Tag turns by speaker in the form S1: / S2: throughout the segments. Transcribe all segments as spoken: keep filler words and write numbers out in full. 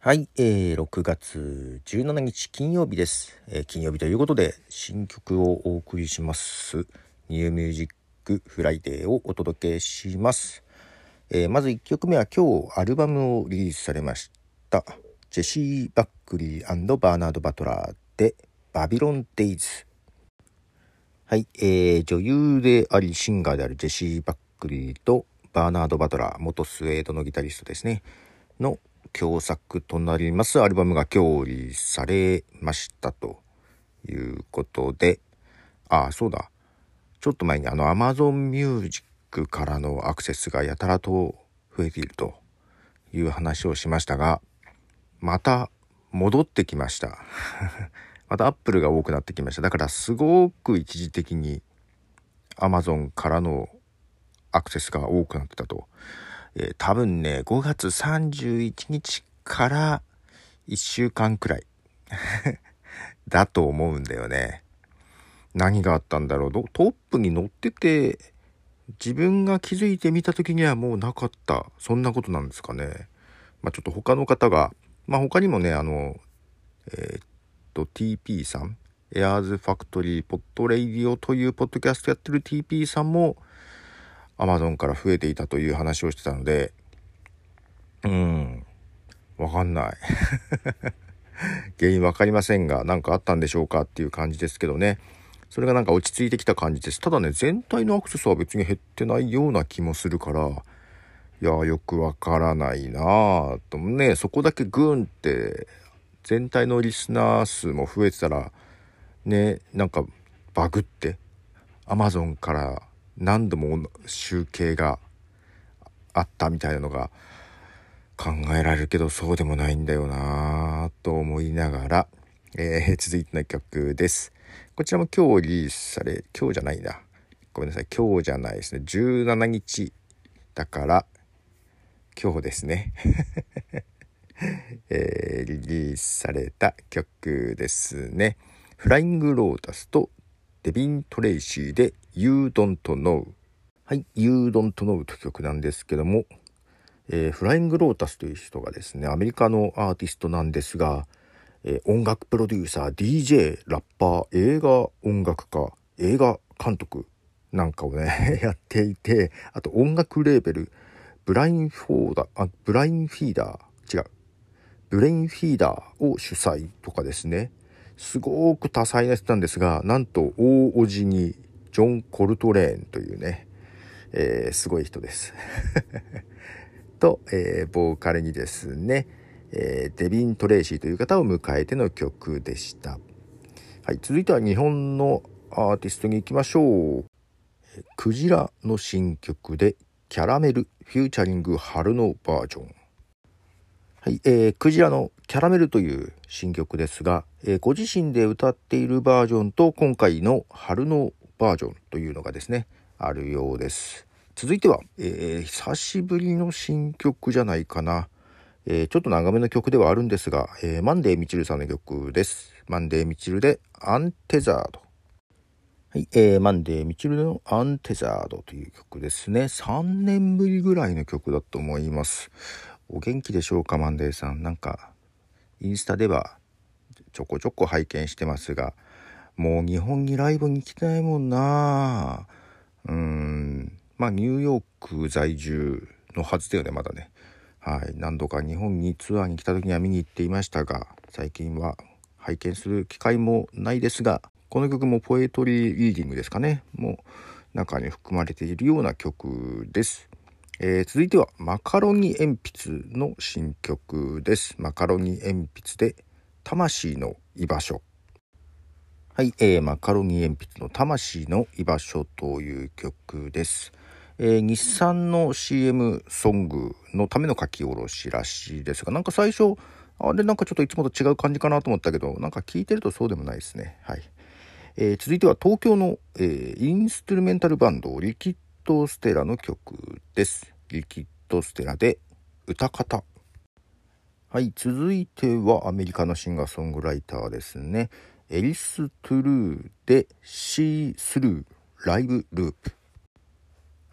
S1: はい、えー、ろくがつじゅうしちにち金曜日です、えー、金曜日ということで新曲をお送りしますニューミュージックフライデーをお届けします、えー、まずいっきょくめは今日アルバムをリリースされましたジェシー・バックリー&バーナード・バトラーでバビロン・デイズ。はい、えー、女優でありシンガーであるジェシー・バックリーとバーナード・バトラー、元スウェードのギタリストですねの共作となりますアルバムが今日リリースされましたということで、ああそうだ、ちょっと前にあの Amazon Music からのアクセスがやたらと増えているという話をしましたが、また戻ってきましたまた Apple が多くなってきました。だからすごく一時的に Amazon からのアクセスが多くなってたと。えー、多分ねごがつさんじゅういちにちからいっしゅうかんくらいだと思うんだよね。何があったんだろう。トップに載ってて自分が気づいてみた時にはもうなかった、そんなことなんですかね。まあちょっと他の方が、まあ他にもねあのえー、っと ティーピー さん、エアーズファクトリーポッドレイディオというポッドキャストやってる ティーピー さんも Amazon から増えていたという話をしてたので、うーんわかんない原因わかりませんが、何かあったんでしょうかっていう感じですけどね。それがなんか落ち着いてきた感じです。ただね、全体のアクセスは別に減ってないような気もするから、いやよくわからないなぁとね。そこだけグーンって全体のリスナー数も増えてたらね、なんかバグって Amazon から何度も集計があったみたいなのが考えられるけど、そうでもないんだよなと思いながら、えー、続いての曲です。こちらも今日リリースされ、今日じゃないな、ごめんなさい、今日じゃないですね、じゅうしちにちだから今日ですね、えー、リリースされた曲ですね。フライングロータスとデビン・トレイシーで You Don't Know。 はい、 You Don't Know という曲なんですけども、えー、フライングロータスという人がですね、アメリカのアーティストなんですが、えー、音楽プロデューサー、 ディージェー、 ラッパー、映画音楽家、映画監督なんかをねやっていて、あと音楽レーベルブラインフォーダあブラインフィーダー違うブレインフィーダーを主催とかですね、すごく多彩な人なんですが、なんと大叔父にジョン・コルトレーンというね、えー、すごい人ですと、えー、ボーカルにですね、えー、デビン・トレイシーという方を迎えての曲でした。はい、続いては日本のアーティストに行きましょう。クジラの新曲でキャラメルフューチャリング春のバージョン。はい、えー、クジラのキャラメルという新曲ですが、えー、ご自身で歌っているバージョンと今回の春のバージョンというのがですねあるようです。続いては、えー、久しぶりの新曲じゃないかな、えー、ちょっと長めの曲ではあるんですが、えー、マンデーみちるさんの曲です。マンデーみちるでアンテザード。はい、えー、マンデーみちるのアンテザードという曲ですね。さんねんぶりぐらいの曲だと思います。お元気でしょうか、マンデーさん。なんかインスタではちょこちょこ拝見してますが、もう日本にライブに行きたいもんな。うーんまあニューヨーク在住のはずだよね、まだね。はい、何度か日本にツアーに来た時には見に行っていましたが、最近は拝見する機会もないですが、この曲もポエトリーリーディングですかね、もう中に含まれているような曲です。えー、続いてはマカロニ鉛筆の新曲です。マカロニ鉛筆で魂の居場所。はい、えー、マカロニ鉛筆の魂の居場所という曲です。えー、日産の シーエム ソングのための書き下ろしらしいですが、なんか最初あれなんかちょっといつもと違う感じかなと思ったけど、なんか聞いてるとそうでもないですね。はい、えー、続いては東京の、えー、インストゥルメンタルバンドリキッドステラの曲です。リキッドステラで歌方。はい、続いてはアメリカのシンガーソングライターですね。エリス・トゥルーでシースルーライブループ。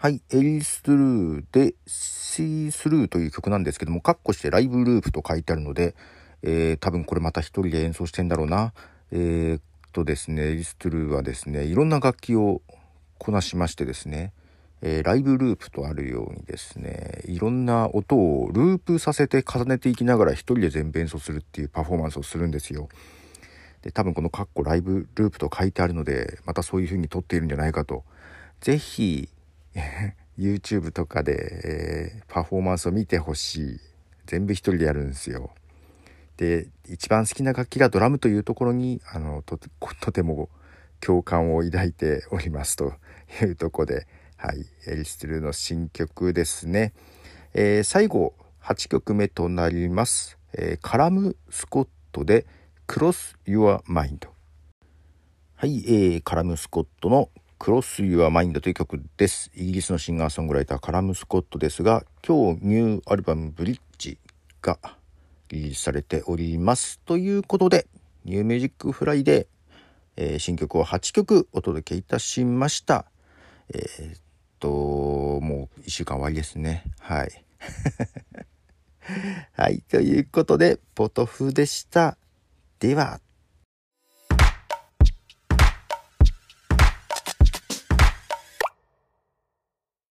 S1: はい、エリスルーで See Through という曲なんですけども、カッコしてライブループと書いてあるので、えー、多分これまた一人で演奏してんだろうな。えー、っとですね、エリスルーはですね、いろんな楽器をこなしましてですね、えー、ライブループとあるようにですね、いろんな音をループさせて重ねていきながら一人で全部演奏するっていうパフォーマンスをするんですよ。で、多分このカッコライブループと書いてあるので、またそういう風に撮っているんじゃないかと。ぜひYouTube とかで、えー、パフォーマンスを見てほしい。全部一人でやるんですよ。で、一番好きな楽器がドラムというところにあの と, とても共感を抱いておりますというところで、はい、エリスルーの新曲ですね。えー、最後はちきょくめとなります。えー、カラム・スコットで Cross Your Mind。はい、えー、カラム・スコットのクロス・ユア・マインドという曲です。イギリスのシンガーソングライターカラム・スコットですが、今日ニューアルバムブリッジがリリースされております。ということで、ニューミュージックフライデー、えー、新曲をはちきょくお届けいたしました。えー、っと、もういっしゅうかん終わりですね。はい。はい、ということで、ポトフでした。では。